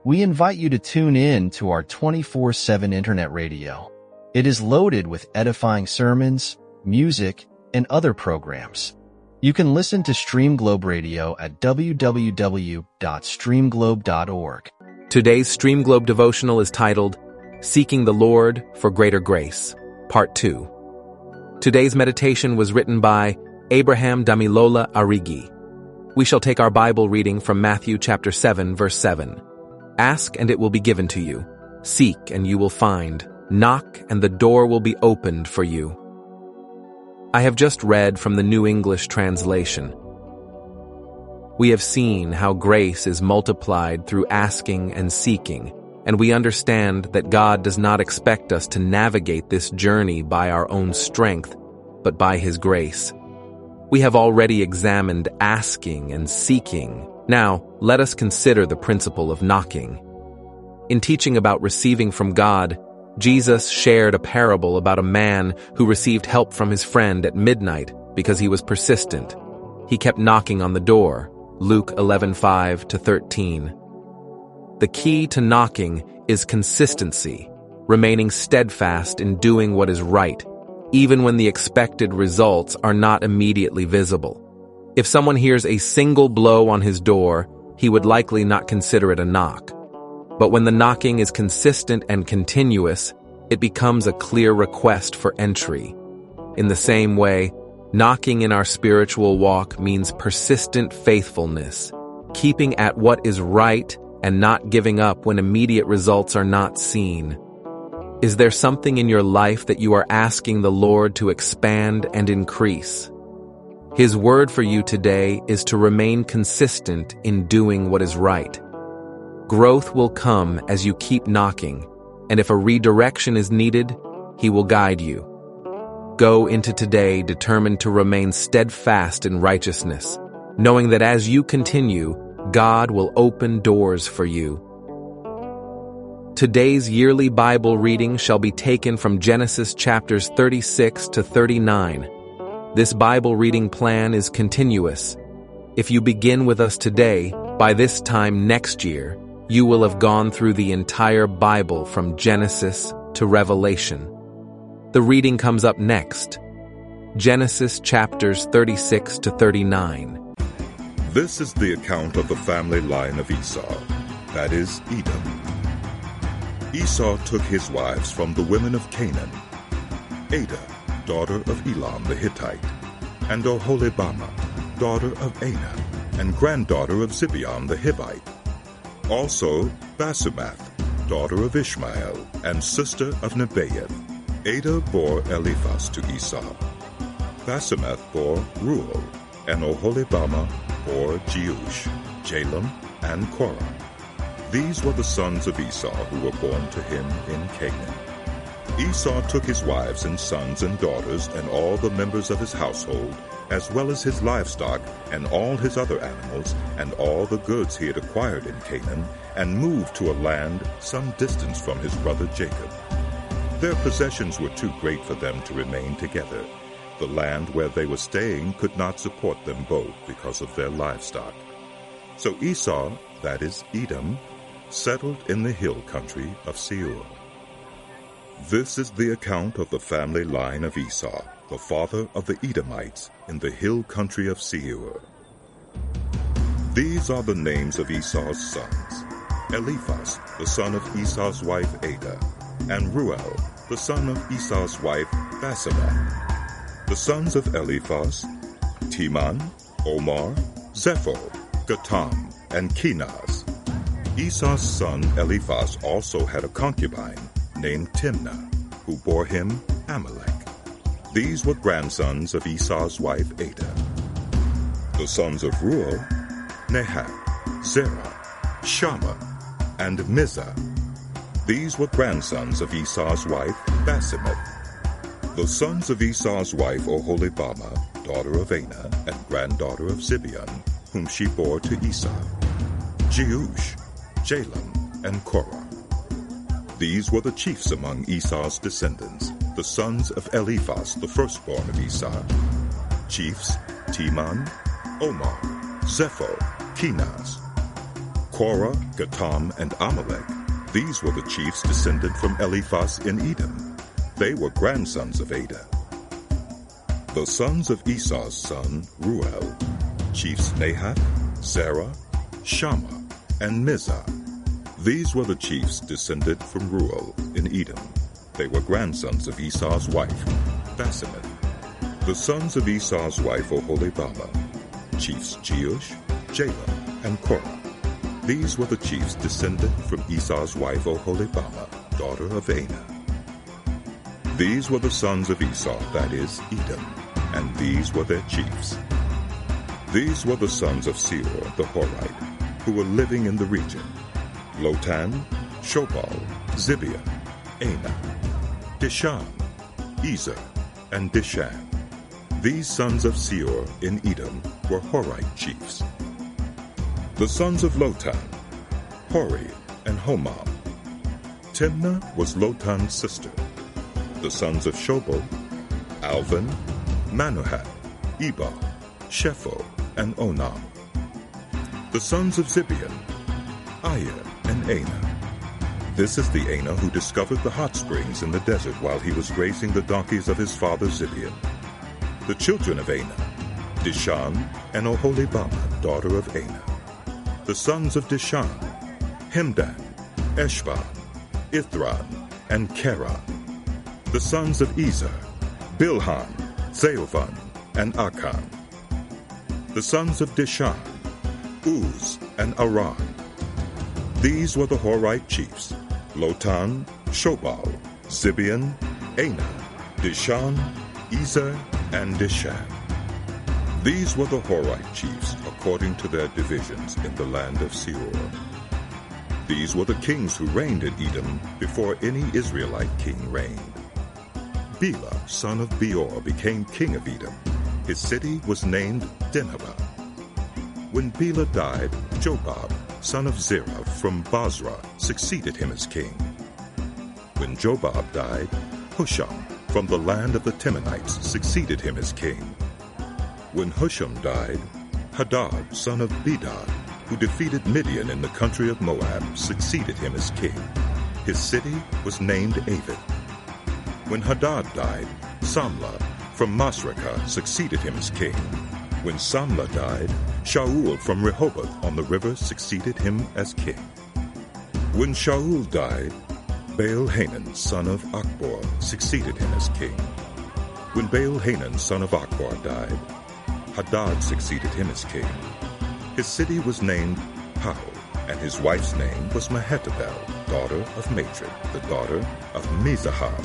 We invite you to tune in to our 24/7 internet radio. It is loaded with edifying sermons, music, and other programs. You can listen to Stream Globe Radio at www.streamglobe.org. Today's Stream Globe devotional is titled, Seeking the Lord for Greater Grace, Part 2. Today's meditation was written by Abraham Damilola Arigi. We shall take our Bible reading from Matthew chapter 7, verse 7. Ask and it will be given to you. Seek and you will find. Knock and the door will be opened for you. I have just read from the New English Translation. We have seen how grace is multiplied through asking and seeking, and we understand that God does not expect us to navigate this journey by our own strength, but by His grace. We have already examined asking and seeking. Now, let us consider the principle of knocking. In teaching about receiving from God, Jesus shared a parable about a man who received help from his friend at midnight because he was persistent. He kept knocking on the door, Luke 11:5-13. The key to knocking is consistency, remaining steadfast in doing what is right, even when the expected results are not immediately visible. If someone hears a single blow on his door, he would likely not consider it a knock. But when the knocking is consistent and continuous, it becomes a clear request for entry. In the same way, knocking in our spiritual walk means persistent faithfulness, keeping at what is right and not giving up when immediate results are not seen. Is there something in your life that you are asking the Lord to expand and increase? His word for you today is to remain consistent in doing what is right. Growth will come as you keep knocking, and if a redirection is needed, He will guide you. Go into today determined to remain steadfast in righteousness, knowing that as you continue, God will open doors for you. Today's yearly Bible reading shall be taken from Genesis chapters 36-39. This Bible reading plan is continuous. If you begin with us today, by this time next year, you will have gone through the entire Bible from Genesis to Revelation. The reading comes up next. Genesis chapters 36-39. This is the account of the family line of Esau, that is, Edom. Esau took his wives from the women of Canaan, Adah, daughter of Elam the Hittite, and Oholibamah, daughter of Anah, and granddaughter of Zibeon the Hivite. Also Basemath, daughter of Ishmael, and sister of Nebaioth. Adah bore Eliphaz to Esau. Basemath bore Reuel, and Oholibamah bore Jeush, Jalam, and Korah. These were the sons of Esau who were born to him in Canaan. Esau took his wives and sons and daughters and all the members of his household, as well as his livestock and all his other animals and all the goods he had acquired in Canaan, and moved to a land some distance from his brother Jacob. Their possessions were too great for them to remain together. The land where they were staying could not support them both because of their livestock. So Esau, that is Edom, settled in the hill country of Seir. This is the account of the family line of Esau, the father of the Edomites, in the hill country of Seir. These are the names of Esau's sons: Eliphaz, the son of Esau's wife Adah, and Reuel, the son of Esau's wife Basemath. The sons of Eliphaz: Teman, Omar, Zepho, Gatam, and Kenaz. Esau's son Eliphaz also had a concubine named Timnah, who bore him Amalek. These were grandsons of Esau's wife Adah. The sons of Reuel: Nahath, Zerah, Shammah, and Mizah. These were grandsons of Esau's wife Basemath. The sons of Esau's wife Oholibamah, daughter of Anah, and granddaughter of Zibeon, whom she bore to Esau: Jeush, Jalam, and Korah. These were the chiefs among Esau's descendants, the sons of Eliphaz, the firstborn of Esau. Chiefs: Teman, Omar, Zepho, Kenaz. Korah, Gatam, and Amalek, these were the chiefs descended from Eliphaz in Edom. They were grandsons of Adah. The sons of Esau's son, Ruel, chiefs Nahath, Zerah, Shammah, and Mizah. These were the chiefs descended from Ruel in Edom. They were grandsons of Esau's wife, Basemath. The sons of Esau's wife, Oholibamah, chiefs Jeush, Jalah, and Korah. These were the chiefs descended from Esau's wife, Oholibamah, daughter of Anah. These were the sons of Esau, that is, Edom, and these were their chiefs. These were the sons of Seir the Horite, who were living in the region: Lotan, Shobal, Zibeon, Anah, Dishan, Ezer, and Dishan. These sons of Seir in Edom were Horite chiefs. The sons of Lotan, Hori and Homam. Timnah was Lotan's sister. The sons of Shobal, Alvan, Manohath, Ebal, Shepho, and Onam. The sons of Zibeon, Ayer and Anah. This is the Anah who discovered the hot springs in the desert while he was grazing the donkeys of his father Zibeon. The children of Anah, Dishan and Oholibamah, daughter of Anah. The sons of Dishan, Hemdan, Eshban, Ithran, and Keran. The sons of Ezer, Bilhan, Zeovan, and Akan. The sons of Dishan, Uz, and Aran. These were the Horite chiefs: Lotan, Shobal, Zibeon, Anah, Dishan, Ezer, and Dishan. These were the Horite chiefs according to their divisions in the land of Seir. These were the kings who reigned in Edom before any Israelite king reigned. Bela, son of Beor, became king of Edom. His city was named Dinhabah. When Bela died, Jobab, son of Zerah from Basra, succeeded him as king. When Jobab died, Husham from the land of the Temanites succeeded him as king. When Husham died, Hadad, son of Bedad, who defeated Midian in the country of Moab, succeeded him as king. His city was named Avid. When Hadad died, Samlah from Masrekah succeeded him as king. When Samlah died, Shaul from Rehoboth on the river succeeded him as king. When Shaul died, Baal-Hanan, son of Akbor, succeeded him as king. When Baal-Hanan, son of Akbor, died, Hadad succeeded him as king. His city was named Pau, and his wife's name was Mehetabel, daughter of Matred, the daughter of Mizahab.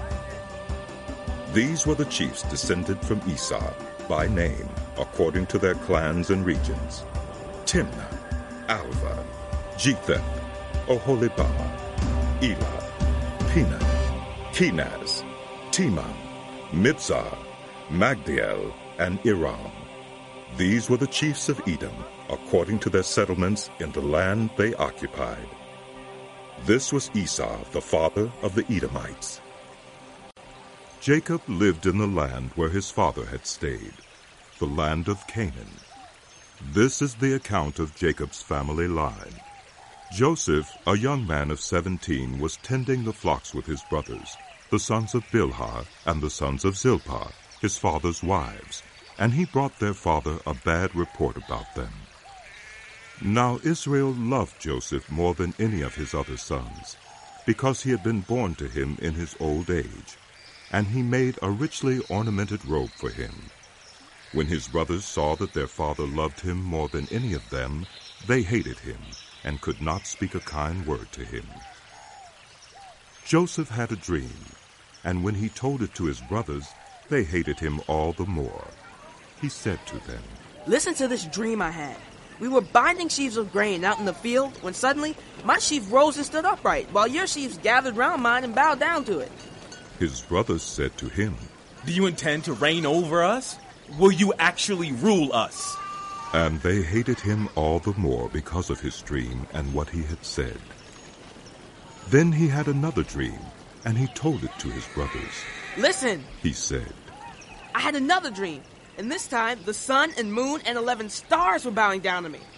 These were the chiefs descended from Esau, by name, according to their clans and regions: Timnah, Alva, Jetheth, Oholibamah, Elah, Penan, Kenaz, Timon, Mibzar, Magdiel, and Iram. These were the chiefs of Edom, according to their settlements in the land they occupied. This was Esau, the father of the Edomites. Jacob lived in the land where his father had stayed, the land of Canaan. This is the account of Jacob's family line. Joseph, a young man of 17, was tending the flocks with his brothers, the sons of Bilhah and the sons of Zilpah, his father's wives, and he brought their father a bad report about them. Now Israel loved Joseph more than any of his other sons, because he had been born to him in his old age, and he made a richly ornamented robe for him. When his brothers saw that their father loved him more than any of them, they hated him and could not speak a kind word to him. Joseph had a dream, and when he told it to his brothers, they hated him all the more. He said to them, "Listen to this dream I had. We were binding sheaves of grain out in the field when suddenly my sheaf rose and stood upright, while your sheaves gathered round mine and bowed down to it." His brothers said to him, "Do you intend to reign over us? Will you actually rule us?" And they hated him all the more because of his dream and what he had said. Then he had another dream, and he told it to his brothers. "Listen," he said. "I had another dream, and this time the sun and moon and 11 stars were bowing down to me."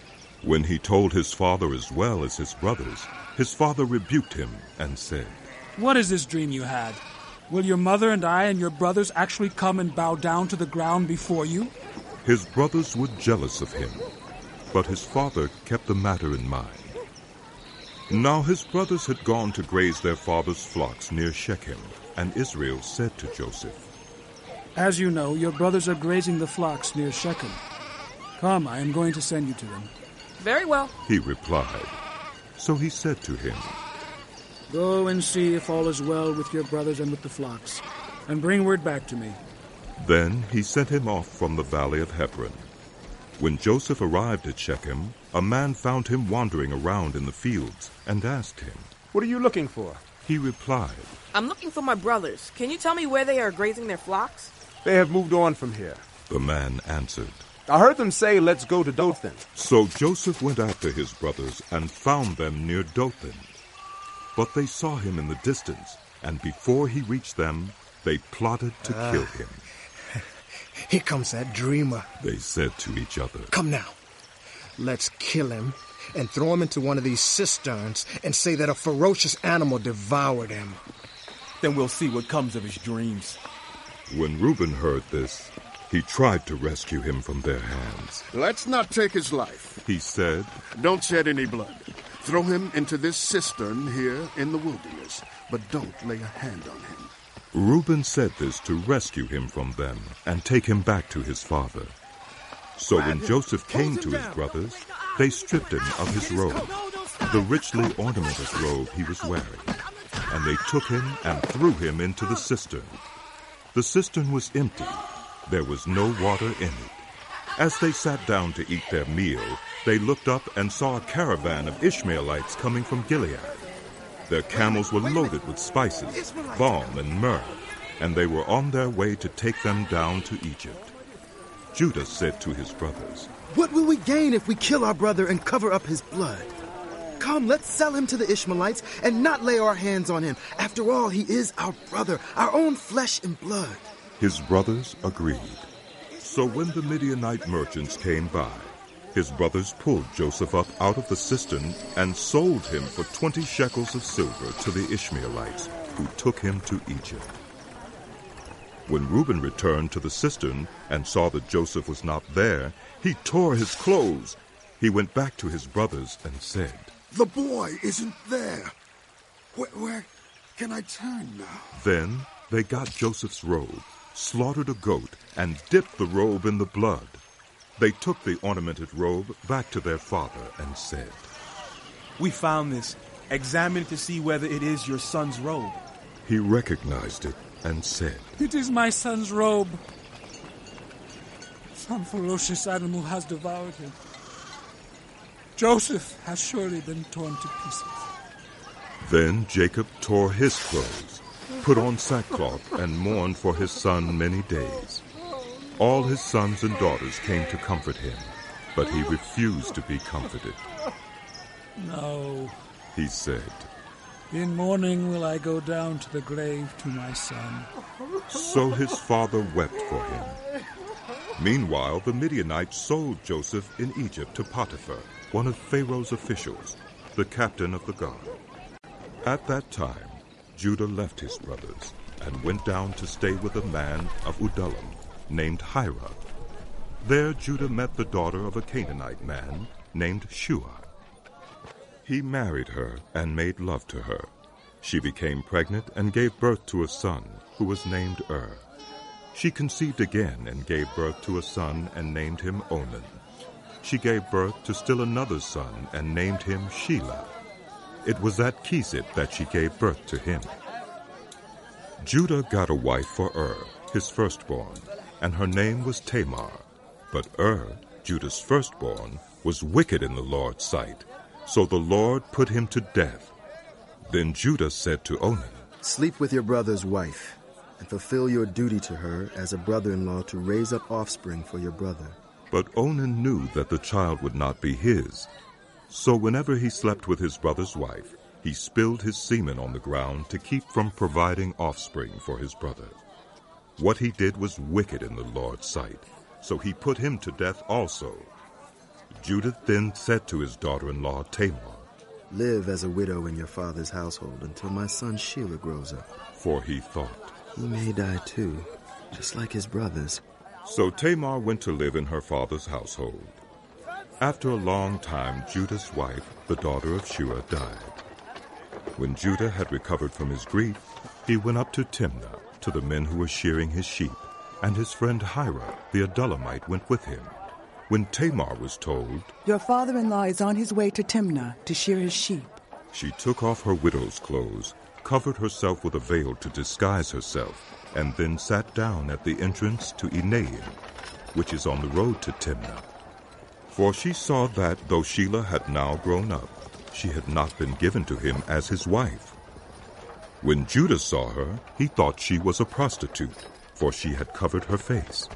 When he told his father as well as his brothers, his father rebuked him and said, "What is this dream you had? Will your mother and I and your brothers actually come and bow down to the ground before you?" His brothers were jealous of him, but his father kept the matter in mind. Now his brothers had gone to graze their father's flocks near Shechem, and Israel said to Joseph, "As you know, your brothers are grazing the flocks near Shechem. Come, I am going to send you to them." Very well. He replied. So he said to him, "Go and see if all is well with your brothers and with the flocks, and bring word back to me." Then he sent him off from the valley of Hebron. When Joseph arrived at Shechem, a man found him wandering around in the fields and asked him, "What are you looking for?" He replied, I'm looking for my brothers. Can you tell me where they are grazing their flocks? "They have moved on from here. The man answered. I heard them say, 'Let's go to Dothan.'" So Joseph went after his brothers and found them near Dothan. But they saw him in the distance, and before he reached them, they plotted to kill him. "Here comes that dreamer," They said to each other. "Come now, let's kill him and throw him into one of these cisterns and say that a ferocious animal devoured him. Then we'll see what comes of his dreams." When Reuben heard this, he tried to rescue him from their hands. "Let's not take his life. He said, Don't shed any blood. Throw him into this cistern here in the wilderness, but don't lay a hand on him." Reuben said this to rescue him from them and take him back to his father. So when Joseph came to his brothers, they stripped him of his robe, the richly ornamented robe he was wearing, and they took him and threw him into the cistern. The cistern was empty. There was no water in it. As they sat down to eat their meal, they looked up and saw a caravan of Ishmaelites coming from Gilead. Their camels were loaded with spices, balm, and myrrh, and they were on their way to take them down to Egypt. Judah said to his brothers, "What will we gain if we kill our brother and cover up his blood? Come, let's sell him to the Ishmaelites and not lay our hands on him. After all, he is our brother, our own flesh and blood." His brothers agreed. So when the Midianite merchants came by, his brothers pulled Joseph up out of the cistern and sold him for 20 shekels of silver to the Ishmaelites, who took him to Egypt. When Reuben returned to the cistern and saw that Joseph was not there, he tore his clothes. He went back to his brothers and said, "The boy isn't there. Where can I turn now?" Then they got Joseph's robe, slaughtered a goat, and dipped the robe in the blood. They took the ornamented robe back to their father and said, "We found this. Examine it to see whether it is your son's robe." He recognized it and said, "It is my son's robe. Some ferocious animal has devoured him. Joseph has surely been torn to pieces." Then Jacob tore his clothes, put on sackcloth, and mourned for his son many days. All his sons and daughters came to comfort him, but he refused to be comforted. "No," He said, "in mourning will I go down to the grave to my son." So his father wept for him. Meanwhile, the Midianites sold Joseph in Egypt to Potiphar, one of Pharaoh's officials, the captain of the guard. At that time, Judah left his brothers and went down to stay with a man of Adullam named Hira. There Judah met the daughter of a Canaanite man named Shua. He married her and made love to her. She became pregnant and gave birth to a son, who was named She conceived again and gave birth to a son and named him Onan. She gave birth to still another son and named him Shelah. It was at Kesib that she gave birth to him. Judah got a wife for his firstborn, and her name was Tamar. But Judah's firstborn, was wicked in the Lord's sight, so the Lord put him to death. Then Judah said to Onan, "Sleep with your brother's wife, and fulfill your duty to her as a brother-in-law to raise up offspring for your brother." But Onan knew that the child would not be his. So whenever he slept with his brother's wife, he spilled his semen on the ground to keep from providing offspring for his brother. What he did was wicked in the Lord's sight, so he put him to death also. Judah then said to his daughter-in-law Tamar, Live as a widow in your father's household until my son Shelah grows up. For he thought, he may die too, just like his brothers. So Tamar went to live in her father's household. After a long time, Judah's wife, the daughter of Shua, died. When Judah had recovered from his grief, he went up to Timnah, to the men who were shearing his sheep, and his friend Hira, the Adullamite, went with him. When Tamar was told, Your father-in-law is on his way to Timnah to shear his sheep, she took off her widow's clothes, covered herself with a veil to disguise herself, and then sat down at the entrance to Enaim, which is on the road to Timnah. For she saw that, though Shelah had now grown up, she had not been given to him as his wife. When Judah saw her, he thought she was a prostitute, for she had covered her face.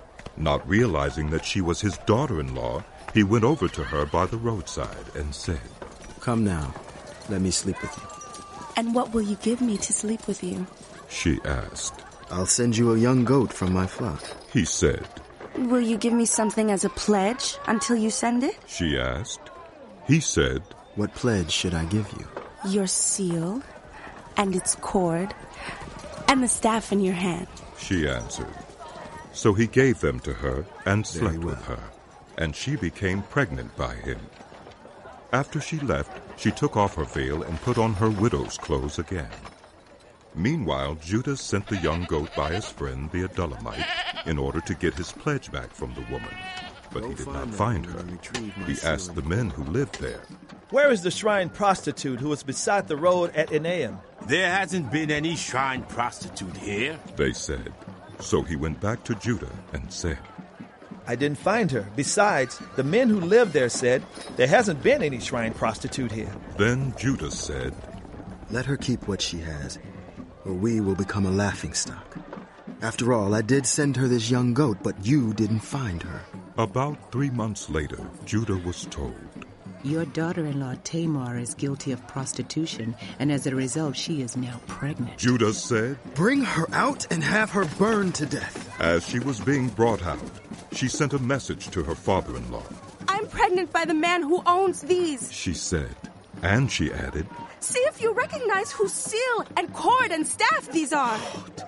Not realizing that she was his daughter-in-law, he went over to her by the roadside and said, Come now, let me sleep with you. And what will you give me to sleep with you? She asked. I'll send you a young goat from my flock. He said. Will you give me something as a pledge until you send it? She asked. He said, What pledge should I give you? Your seal, and its cord, and the staff in your hand. She answered. So he gave them to her and slept with her, and she became pregnant by him. After she left, she took off her veil and put on her widow's clothes again. Meanwhile, Judah sent the young goat by his friend the Adullamite in order to get his pledge back from the woman. But he did not find her. He asked the men who lived there, Where is the shrine prostitute who was beside the road at Enaim? There hasn't been any shrine prostitute here, they said. So he went back to Judah and said, I didn't find her. Besides, the men who live there said, There hasn't been any shrine prostitute here. Then Judah said, Let her keep what she has, or we will become a laughingstock. After all, I did send her this young goat, but you didn't find her. About 3 months later, Judah was told, Your daughter-in-law Tamar is guilty of prostitution, and as a result, she is now pregnant. Judah said, Bring her out and have her burned to death. As she was being brought out, she sent a message to her father-in-law. I'm pregnant by the man who owns these, she said. And she added, See if you recognize whose seal and cord and staff these are.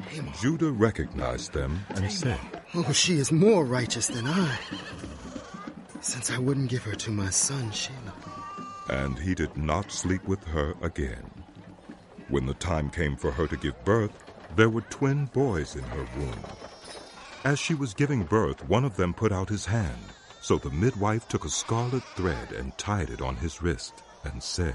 Judah recognized them and said, Oh, she is more righteous than I, since I wouldn't give her to my son Shelah. And he did not sleep with her again. When the time came for her to give birth, there were twin boys in her womb. As she was giving birth, one of them put out his hand. So the midwife took a scarlet thread and tied it on his wrist and said,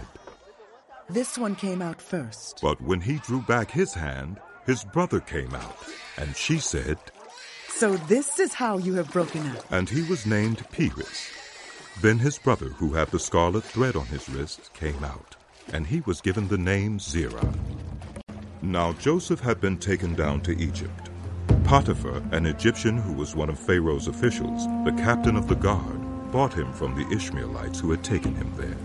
This one came out first. But when he drew back his hand, his brother came out. And she said, So this is how you have broken up. And he was named Perez. Then his brother, who had the scarlet thread on his wrist, came out, and he was given the name Zerah. Now Joseph had been taken down to Egypt. Potiphar, an Egyptian who was one of Pharaoh's officials, the captain of the guard, bought him from the Ishmaelites who had taken him there.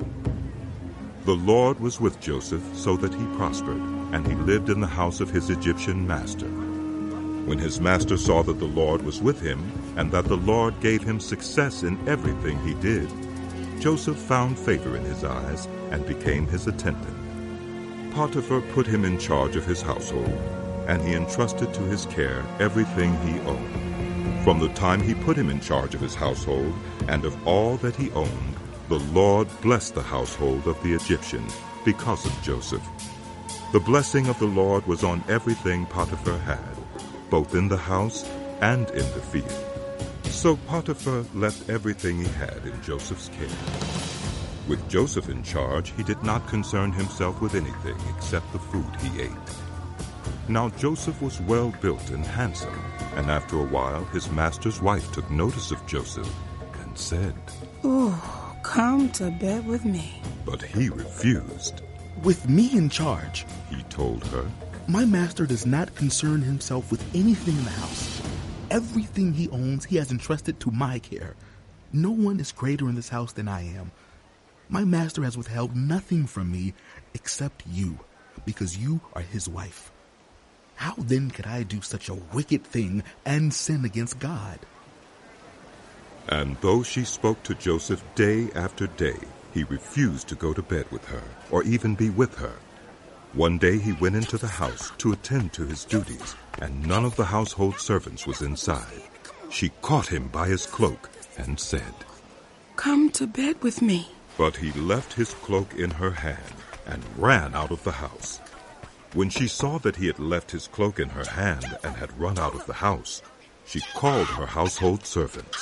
The Lord was with Joseph so that he prospered, and he lived in the house of his Egyptian master. When his master saw that the Lord was with him, and that the Lord gave him success in everything he did, Joseph found favor in his eyes and became his attendant. Potiphar put him in charge of his household, and he entrusted to his care everything he owned. From the time he put him in charge of his household and of all that he owned, the Lord blessed the household of the Egyptian because of Joseph. The blessing of the Lord was on everything Potiphar had, both in the house and in the field. So Potiphar left everything he had in Joseph's care. With Joseph in charge, he did not concern himself with anything except the food he ate. Now Joseph was well built and handsome, and after a while his master's wife took notice of Joseph and said, Oh, come to bed with me. But he refused. With me in charge, he told her, my master does not concern himself with anything in the house. Everything he owns he has entrusted to my care. No one is greater in this house than I am. My master has withheld nothing from me except you, because you are his wife. How then could I do such a wicked thing and sin against God? And though she spoke to Joseph day after day, he refused to go to bed with her or even be with her. One day he went into the house to attend to his duties, and none of the household servants was inside. She caught him by his cloak and said, "Come to bed with me." But he left his cloak in her hand and ran out of the house. When she saw that he had left his cloak in her hand and had run out of the house, she called her household servants.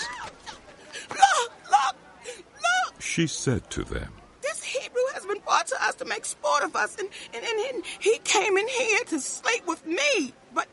Look! She said to them, "This Hebrew has been brought to us to make sport of us, and he came in here to sleep with me. But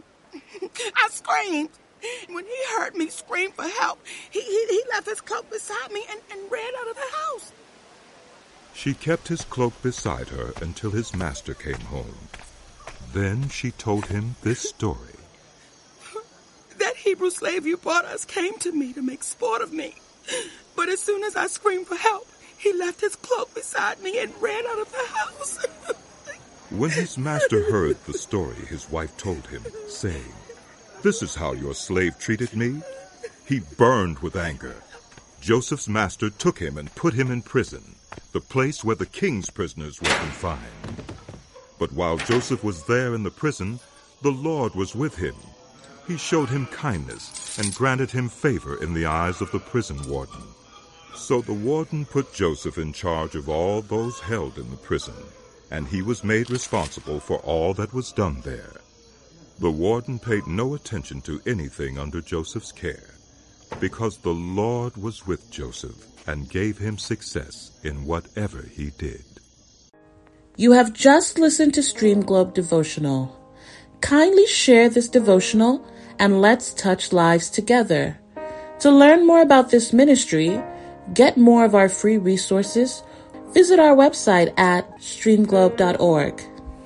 I screamed. When he heard me scream for help, he left his cloak beside me and ran out of the house." She kept his cloak beside her until his master came home. Then she told him this story. "That Hebrew slave you brought us came to me to make sport of me. But as soon as I screamed for help, he left his cloak beside me and ran out of the house." When his master heard the story his wife told him, saying, "This is how your slave treated me," he burned with anger. Joseph's master took him and put him in prison, the place where the king's prisoners were confined. But while Joseph was there in the prison, the Lord was with him. He showed him kindness and granted him favor in the eyes of the prison warden. So the warden put Joseph in charge of all those held in the prison, and he was made responsible for all that was done there. The warden paid no attention to anything under Joseph's care, because the Lord was with Joseph and gave him success in whatever he did. You have just listened to Stream Globe Devotional. Kindly share this devotional and let's touch lives together. To learn more about this ministry, get more of our free resources, visit our website at streamglobe.org.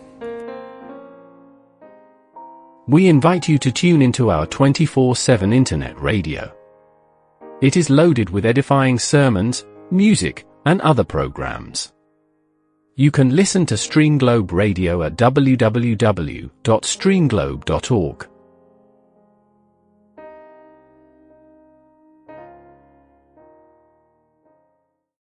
We invite you to tune into our 24/7 internet radio. It is loaded with edifying sermons, music, and other programs. You can listen to Stream Globe Radio at www.streamglobe.org.